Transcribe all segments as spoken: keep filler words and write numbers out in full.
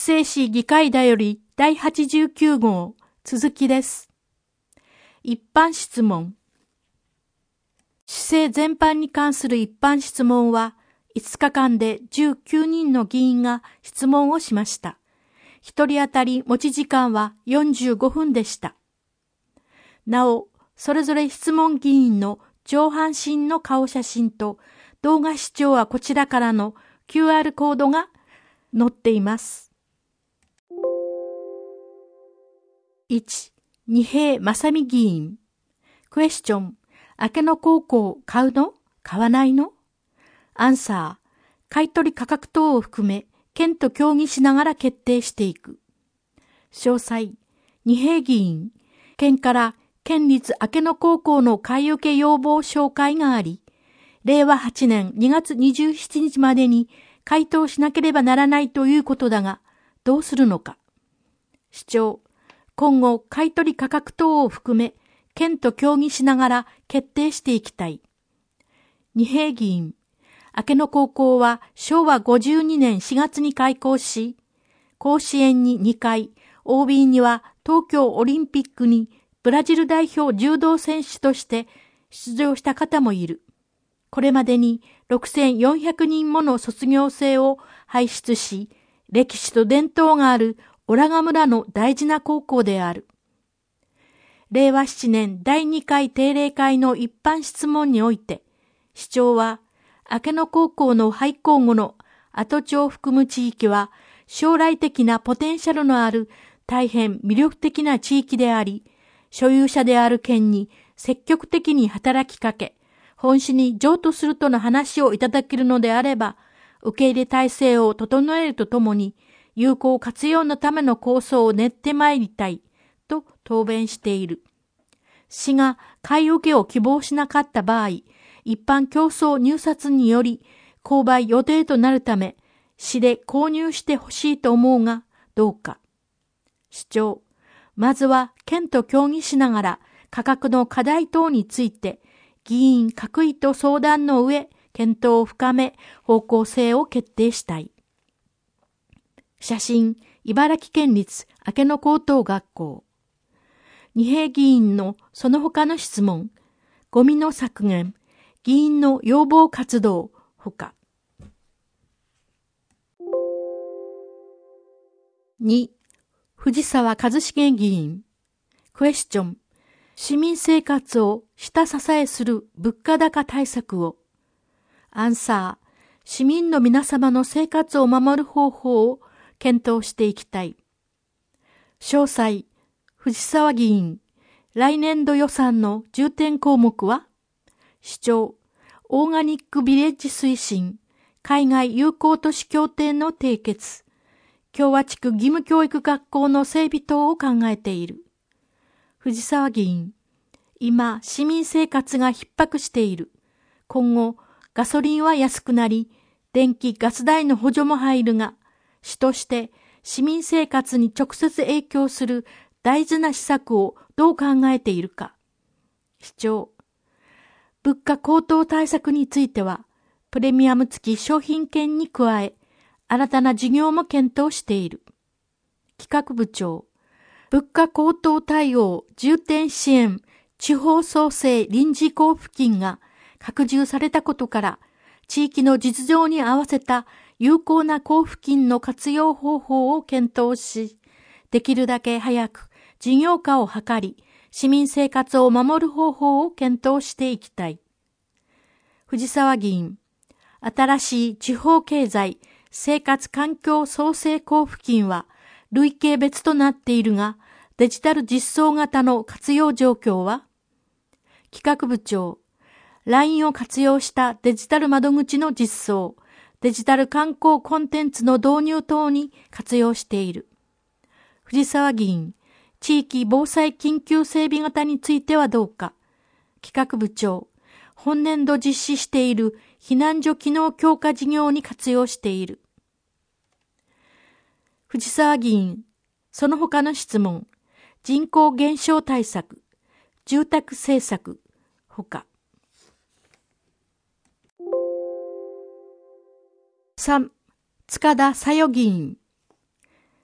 市政議会だよりだいはちじゅうきゅう号続きです。一般質問。市政全般に関する一般質問はいつかかんでじゅうきゅうにんの議員が質問をしました。一人当たり持ち時間はよんじゅうごふんでした。なお、それぞれ質問議員の上半身の顔写真と動画視聴はこちらからの キューアール コードが載っています。いち. 二瓶正美議員。クエスチョン。明野高校買うの？買わないの？アンサー。買取価格等を含め、県と協議しながら決定していく。詳細。二瓶議員。県から県立明野高校の買い受け要望紹介があり、れいわはちねんにがつにじゅうしちにちまでに回答しなければならないということだが、どうするのか。市長。今後、買取価格等を含め、県と協議しながら決定していきたい。二瓶議員。明野高校はしょうわごじゅうにねんしがつに開校し、甲子園ににかい、オービー には東京オリンピックにブラジル代表柔道選手として出場した方もいる。これまでにろくせんよんひゃくにんもの卒業生を輩出し、歴史と伝統があるオラガ村の大事な高校である。れいわななねんだいにかい定例会の一般質問において、市長は、明野高校の廃校後の跡地を含む地域は、将来的なポテンシャルのある大変魅力的な地域であり、所有者である県に積極的に働きかけ、本市に譲渡するとの話をいただけるのであれば、受け入れ体制を整えるとともに、有効活用のための構想を練ってまいりたい、と答弁している。市が買い受けを希望しなかった場合、一般競争入札により購買予定となるため、市で購入してほしいと思うが、どうか。市長、まずは県と協議しながら価格の課題等について、議員各位と相談の上、検討を深め、方向性を決定したい。写真、茨城県立明野高等学校。二瓶議員のその他の質問、ゴミの削減、議員の要望活動、ほか。に. 藤沢一茂議員。クエスチョン。市民生活を下支えする物価高対策を。アンサー。市民の皆様の生活を守る方法を検討していきたい。詳細。藤沢議員。来年度予算の重点項目は？市長。オーガニックビレッジ推進。海外友好都市協定の締結。共和地区義務教育学校の整備等を考えている。藤沢議員。今、市民生活が逼迫している。今後、ガソリンは安くなり、電気・ガス代の補助も入るが、市として市民生活に直接影響する大事な施策をどう考えているか。市長。物価高騰対策については、プレミアム付き商品券に加え、新たな事業も検討している。企画部長。物価高騰対応重点支援地方創生臨時交付金が拡充されたことから、地域の実情に合わせた有効な交付金の活用方法を検討し、できるだけ早く事業化を図り、市民生活を守る方法を検討していきたい。藤沢議員。新しい地方経済生活環境創生交付金は類型別となっているが、デジタル実装型の活用状況は？企画部長。ライン を活用したデジタル窓口の実装、デジタル観光コンテンツの導入等に活用している。藤沢議員。地域防災緊急整備型についてはどうか。企画部長。本年度実施している避難所機能強化事業に活用している。藤沢議員。その他の質問。人口減少対策、住宅政策、ほか。さん. 塚田小代議員。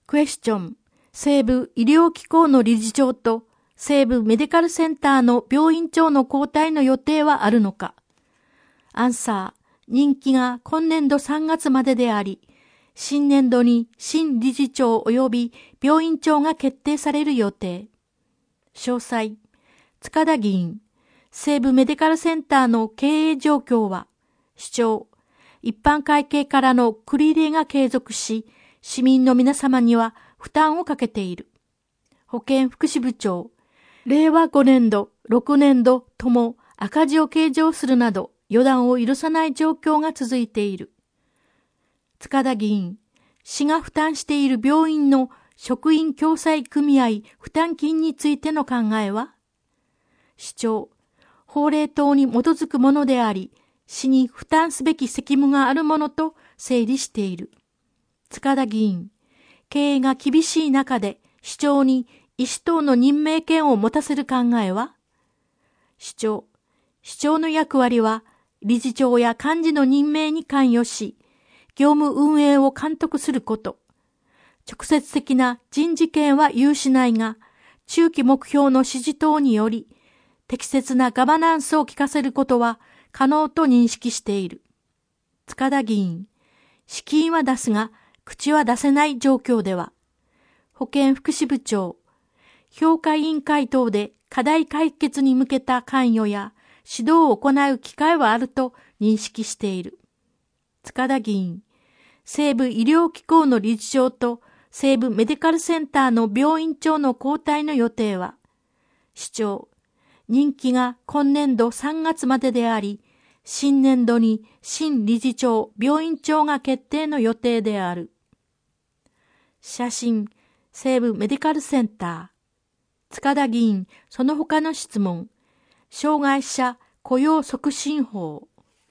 クエスチョン、西部医療機構の理事長と西部メディカルセンターの病院長の交代の予定はあるのか。アンサー、任期が今年度さんがつまでであり、新年度に新理事長及び病院長が決定される予定。詳細、塚田議員、西部メディカルセンターの経営状況は、市長、一般会計からの繰り入れが継続し、市民の皆様には負担をかけている。保健福祉部長、れいわごねんど、ろくねんどとも赤字を計上するなど予断を許さない状況が続いている。塚田議員、市が負担している病院の職員共済組合負担金についての考えは？市長、法令等に基づくものであり、市に負担すべき責務があるものと整理している。塚田議員、経営が厳しい中で市長に医師等の任命権を持たせる考えは？市長、市長の役割は理事長や幹事の任命に関与し、業務運営を監督すること。直接的な人事権は有しないが、中期目標の指示等により、適切なガバナンスを効かせることは可能と認識している。塚田議員、資金は出すが、口は出せない状況では、保健福祉部長、評価委員会等で課題解決に向けた関与や指導を行う機会はあると認識している。塚田議員、西部医療機構の理事長と西部メディカルセンターの病院長の交代の予定は、市長、任期が今年度さんがつまでであり、新年度に新理事長、病院長が決定の予定である。写真、西部メディカルセンター。塚田議員、その他の質問。障害者雇用促進法。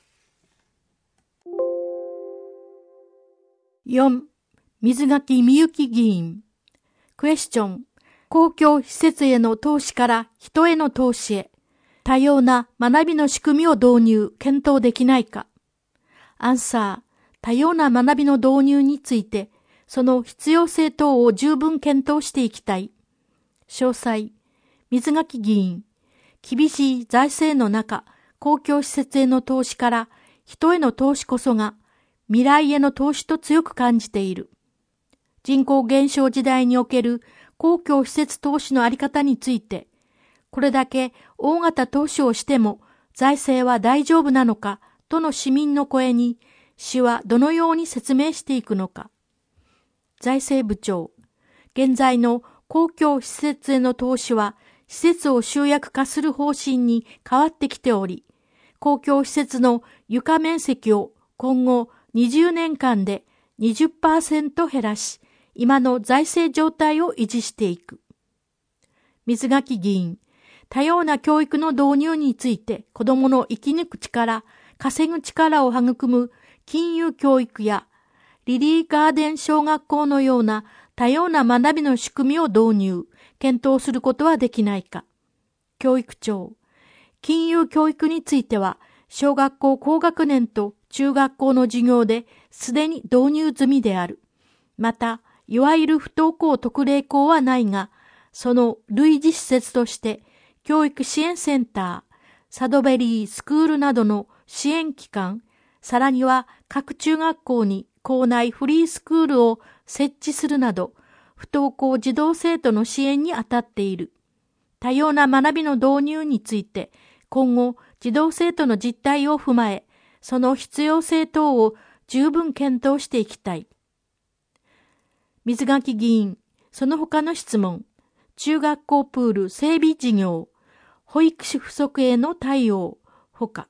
よん. 水垣みゆき議員。クエスチョン。公共施設への投資から人への投資へ、多様な学びの仕組みを導入、検討できないか。アンサー。多様な学びの導入について、その必要性等を十分検討していきたい。詳細。水垣議員。厳しい財政の中、公共施設への投資から人への投資こそが未来への投資と強く感じている。人口減少時代における公共施設投資のあり方について、これだけ大型投資をしても財政は大丈夫なのかとの市民の声に、市はどのように説明していくのか。財政部長、現在の公共施設への投資は施設を集約化する方針に変わってきており、公共施設の床面積を今後にじゅうねんかんで にじゅっパーセント 減らし、今の財政状態を維持していく。水垣議員、多様な教育の導入について子どもの生き抜く力、稼ぐ力を育む金融教育やリリーガーデン小学校のような多様な学びの仕組みを導入、検討することはできないか。教育長、金融教育については小学校高学年と中学校の授業ですでに導入済みである。また、いわゆる不登校特例校はないが、その類似施設として教育支援センター、サドベリースクールなどの支援機関、さらには各中学校に校内フリースクールを設置するなど、不登校児童生徒の支援に当たっている。多様な学びの導入について、今後児童生徒の実態を踏まえ、その必要性等を十分検討していきたい。水垣議員、その他の質問。中学校プール整備事業、保育士不足への対応、ほか。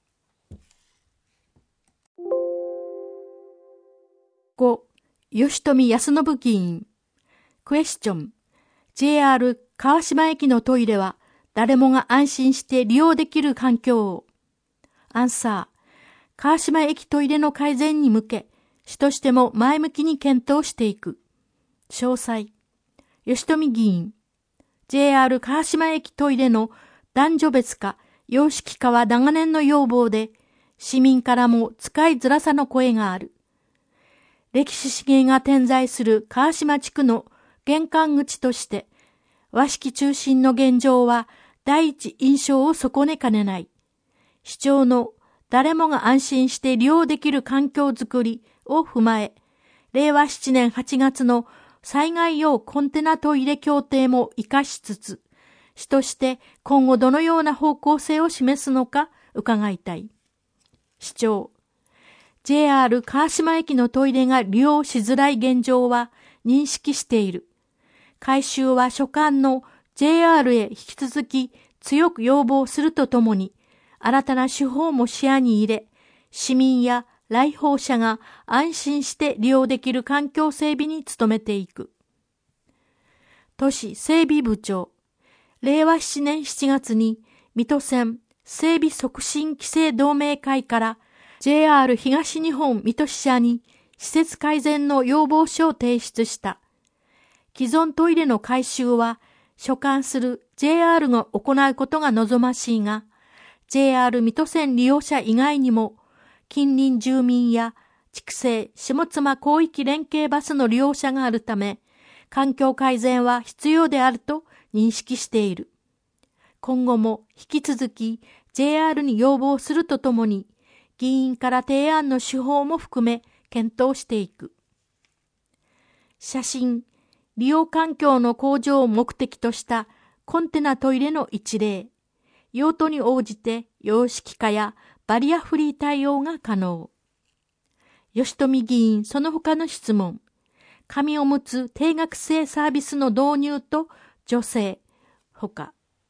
ご. 吉富康信議員。クエスチョン。ジェイアール 川島駅のトイレは誰もが安心して利用できる環境を。アンサー。川島駅トイレの改善に向け、市としても前向きに検討していく。詳細。吉富議員。ジェイアール 川島駅トイレの男女別化、様式化は長年の要望で、市民からも使いづらさの声がある。 歴史資源が点在する川島地区の玄関口として、和式中心の現状は第一印象を損ねかねない。市長の誰もが安心して利用できる環境づくりを踏まえ、れいわななねんはちがつの災害用コンテナトイレ協定も活かしつつ、市として今後どのような方向性を示すのか伺いたい。市長、ジェイアール 川島駅のトイレが利用しづらい現状は認識している。改修は所管の ジェイアール へ引き続き強く要望するとともに、新たな手法も視野に入れ、市民や来訪者が安心して利用できる環境整備に努めていく。都市整備部長、れいわななねんしちがつに水戸線整備促進規制同盟会から ジェイアール 東日本水戸支社に施設改善の要望書を提出した。既存トイレの改修は所管する ジェイアール が行うことが望ましいが、ジェイアール 水戸線利用者以外にも、近隣住民や筑西下妻広域連携バスの利用者があるため、環境改善は必要であると認識している。今後も引き続き ジェイアール に要望するとともに、議員から提案の手法も含め検討していく。写真、利用環境の向上を目的としたコンテナトイレの一例。用途に応じて洋式化やバリアフリー対応が可能。吉富議員その他の質問。紙おむつ定額制サービスの導入と助成、ほか。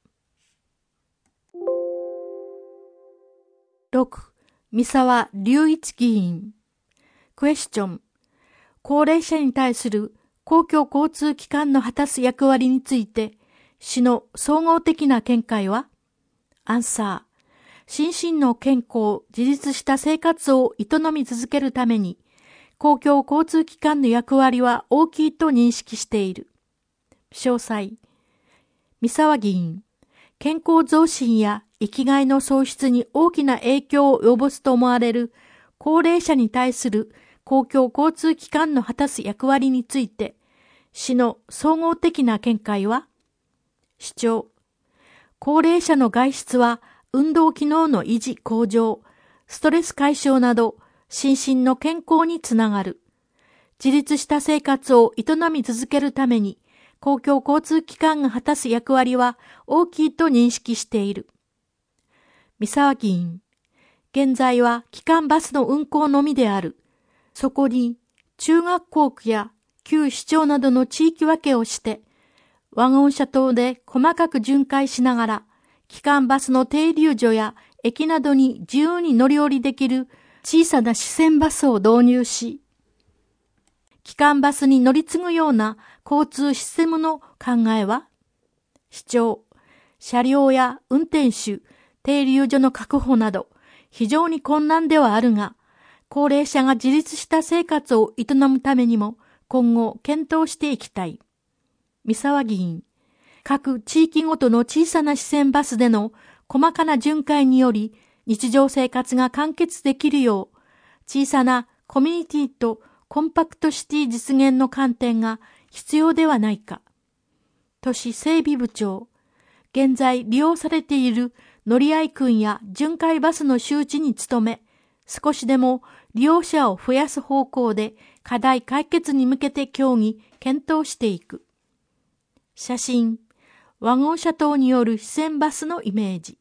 ろく. 三沢隆一議員。クエスチョン。高齢者に対する公共交通機関の果たす役割について、市の総合的な見解は？アンサー。心身の健康、自立した生活を営み続けるために、公共交通機関の役割は大きいと認識している。詳細。三沢議員。健康増進や生きがいの創出に大きな影響を及ぼすと思われる高齢者に対する公共交通機関の果たす役割について、市の総合的な見解は？市長。高齢者の外出は運動機能の維持向上、ストレス解消など心身の健康につながる。自立した生活を営み続けるために公共交通機関が果たす役割は大きいと認識している。三沢議員。現在は基幹バスの運行のみである。そこに中学校区や旧市町などの地域分けをして、ワゴン車等で細かく巡回しながら、基幹バスの停留所や駅などに自由に乗り降りできる小さな支線バスを導入し、基幹バスに乗り継ぐような交通システムの考えは？市長、車両や運転手、停留所の確保など、非常に困難ではあるが、高齢者が自立した生活を営むためにも今後検討していきたい。三沢議員。各地域ごとの小さな支線バスでの細かな巡回により日常生活が完結できるよう、小さなコミュニティとコンパクトシティ実現の観点が必要ではないか。都市整備部長。現在利用されている乗合訓や巡回バスの周知に努め、少しでも利用者を増やす方向で課題解決に向けて協議、検討していく。写真、ワゴン車等による支線バスのイメージ。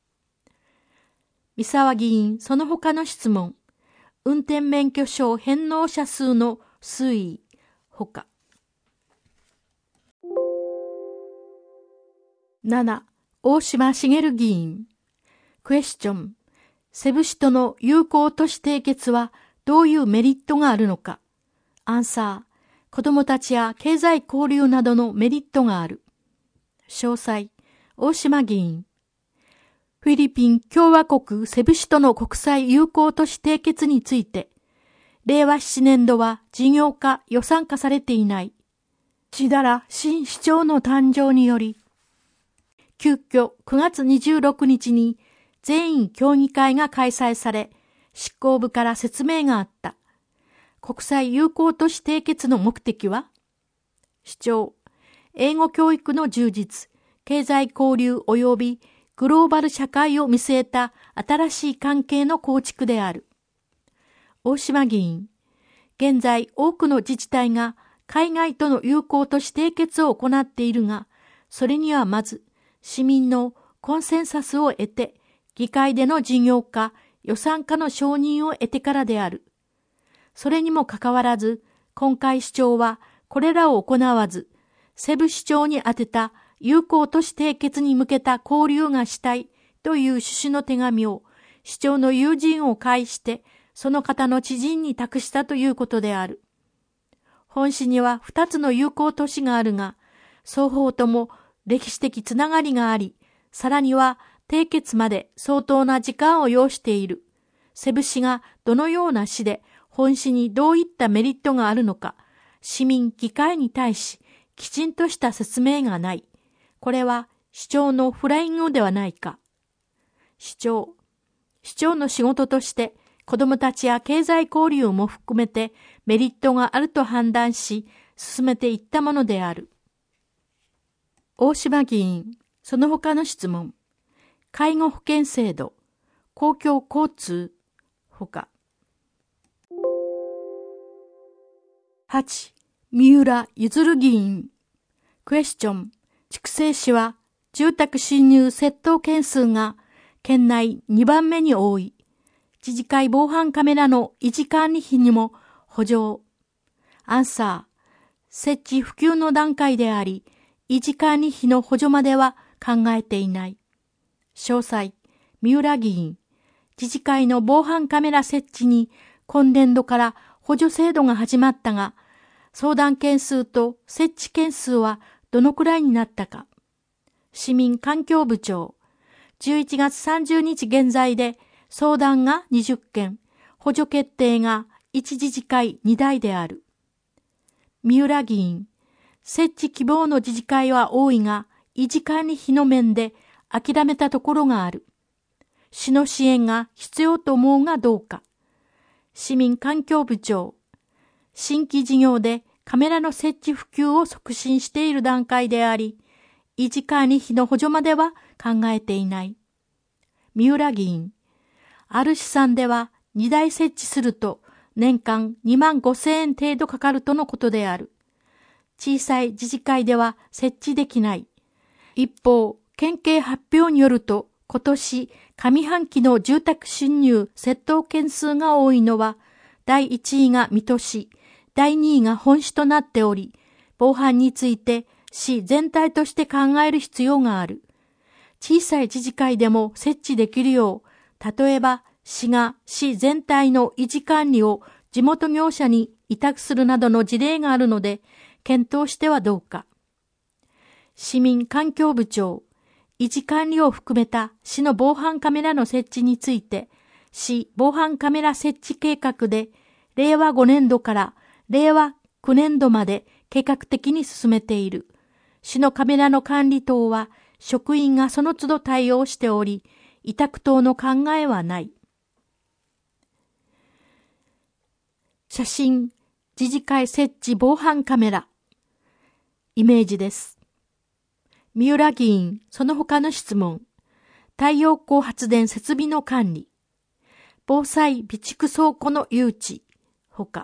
三沢議員、その他の質問。運転免許証返納者数の推移、ほか。なな. 大島茂議員。クエスチョン。セブ市との友好都市締結はどういうメリットがあるのか。アンサー。子どもたちや経済交流などのメリットがある。詳細。大島議員。フィリピン共和国セブ市との国際友好都市締結について、れいわななねんどは事業化予算化されていない。しだら新市長の誕生により、急遽くがつにじゅうろくにちに全員協議会が開催され、執行部から説明があった。 国際友好都市締結の目的は？主張、英語教育の充実、経済交流及びグローバル社会を見据えた新しい関係の構築である。大島議員、現在多くの自治体が海外との友好都市締結を行っているが、それにはまず市民のコンセンサスを得て、議会での事業化、予算化の承認を得てからである。それにもかかわらず、今回市長はこれらを行わず、セブ市長に宛てた友好都市締結に向けた交流がしたいという趣旨の手紙を市長の友人を介してその方の知人に託したということである。本市には二つの友好都市があるが、双方とも歴史的つながりがあり、さらには締結まで相当な時間を要している。セブ市がどのような市で本市にどういったメリットがあるのか、市民議会に対しきちんとした説明がない。これは市長のフライングではないか。市長。市長の仕事として子どもたちや経済交流も含めてメリットがあると判断し進めていったものである。大島議員、その他の質問。介護保険制度、公共交通、ほか。はち. 三浦譲議員。クエスチョン。筑西市は住宅侵入窃盗件数が県内にばんめに多い。自治会防犯カメラの維持管理費にも補助。アンサー。設置普及の段階であり、維持管理費の補助までは考えていない。詳細。三浦議員。自治会の防犯カメラ設置に今年度から補助制度が始まったが、相談件数と設置件数はどのくらいになったか。市民環境部長。じゅういちがつさんじゅうにち現在で相談がにじゅっけん、補助決定がいち自治会にだいである。三浦議員。設置希望の自治会は多いが、維持管理費の面で諦めたところがある。市の支援が必要と思うがどうか。市民環境部長。新規事業でカメラの設置普及を促進している段階であり、維持管理費の補助までは考えていない。三浦議員。ある試算ではにだい設置すると年間にまんごせんえん程度かかるとのことである。小さい自治会では設置できない。一方、県警発表によると今年上半期の住宅侵入窃盗件数が多いのはだいいちいが水戸市、だいにいが本市となっており、防犯について市全体として考える必要がある。小さい自治会でも設置できるよう、例えば市が市全体の維持管理を地元業者に委託するなどの事例があるので、検討してはどうか。市民環境部長、維持管理を含めた市の防犯カメラの設置について、市防犯カメラ設置計画で、れいわごねんどかられいわきゅうねんどまで計画的に進めている。市のカメラの管理等は職員がその都度対応しており、委託等の考えはない。写真、自治会設置防犯カメラ。イメージです。三浦議員、その他の質問。太陽光発電設備の管理。防災備蓄倉庫の誘致。ほか。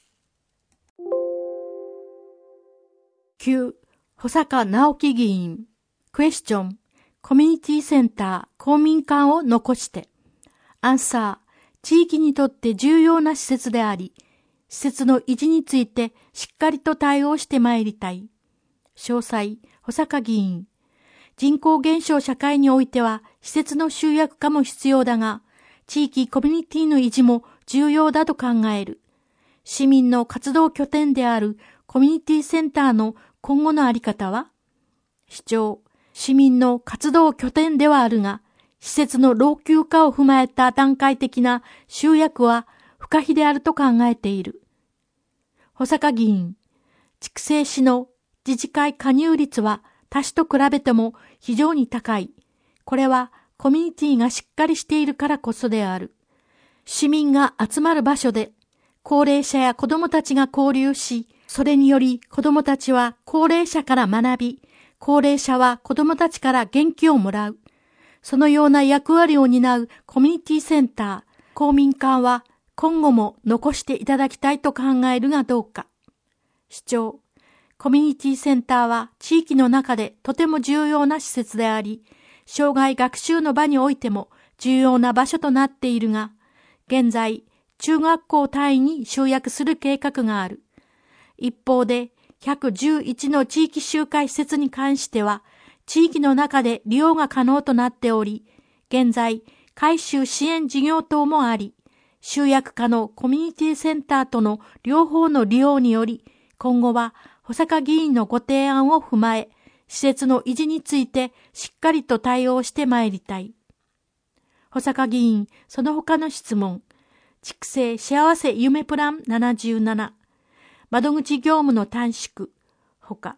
きゅう. 保坂直樹議員。クエスチョン。コミュニティセンター公民館を残して。アンサー。地域にとって重要な施設であり、施設の維持についてしっかりと対応してまいりたい。詳細、保坂議員。人口減少社会においては施設の集約化も必要だが、地域コミュニティの維持も重要だと考える。市民の活動拠点であるコミュニティセンターの今後のあり方は？市長、市民の活動拠点ではあるが、施設の老朽化を踏まえた段階的な集約は不可避であると考えている。保坂議員、筑西市の自治会加入率は他市と比べても非常に高い。これはコミュニティがしっかりしているからこそである。市民が集まる場所で高齢者や子供たちが交流し、それにより子供たちは高齢者から学び、高齢者は子供たちから元気をもらう。そのような役割を担うコミュニティセンター、公民館は今後も残していただきたいと考えるがどうか。主張、コミュニティセンターは地域の中でとても重要な施設であり、生涯学習の場においても重要な場所となっているが、現在、中学校単位に集約する計画がある。一方で、ひゃくじゅういちの地域集会施設に関しては、地域の中で利用が可能となっており、現在、改修支援事業等もあり、集約化のコミュニティセンターとの両方の利用により、今後は保坂議員のご提案を踏まえ、施設の維持についてしっかりと対応してまいりたい。保坂議員、その他の質問。畜生幸せ夢プランななじゅうなな。窓口業務の短縮。ほか。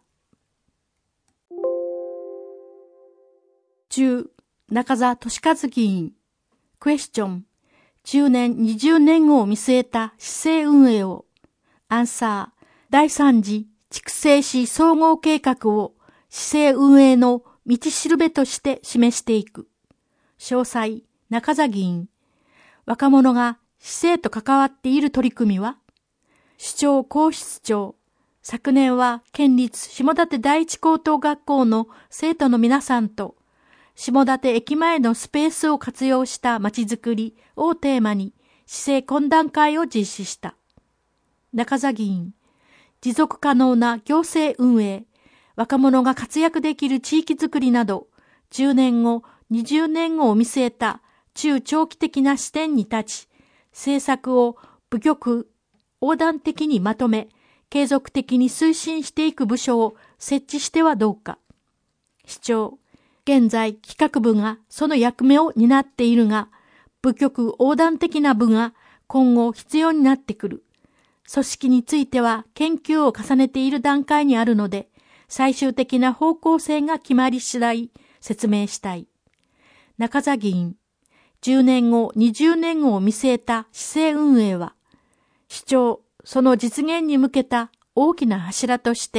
じゅう、中澤俊和議員。クエスチョン。じゅうねん、にじゅうねんごを見据えた市政運営を。アンサー。第三次畜生市総合計画を市政運営の道しるべとして示していく。詳細。中澤議員。若者が市政と関わっている取り組みは、市長皇室長、昨年は県立下館第一高等学校の生徒の皆さんと、下館駅前のスペースを活用したまちづくりをテーマに、市政懇談会を実施した。中澤議員、持続可能な行政運営、若者が活躍できる地域づくりなど、じゅうねんご、にじゅうねんごを見据えた中長期的な視点に立ち、政策を部局横断的にまとめ、継続的に推進していく部署を設置してはどうか。市長、現在企画部がその役目を担っているが、部局横断的な部が今後必要になってくる。組織については研究を重ねている段階にあるので、最終的な方向性が決まり次第説明したい。中澤議員、じゅうねんご、にじゅうねんごを見据えた市政運営は、市長、その実現に向けた大きな柱として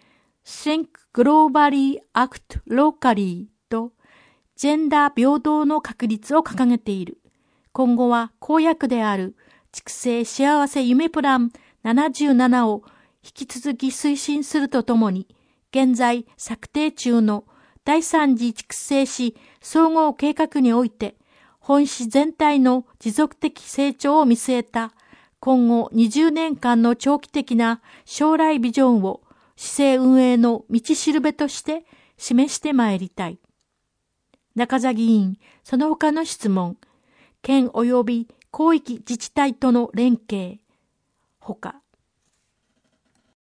、Think Globally Act Locally とジェンダー平等の確立を掲げている。今後は公約である畜生幸せ夢プランななじゅうななを引き続き推進するとともに、現在策定中の第三次畜生市総合計画において、本市全体の持続的成長を見据えた今後にじゅうねんかんの長期的な将来ビジョンを市政運営の道しるべとして示してまいりたい。中澤議員、その他の質問、県及び広域自治体との連携、ほか。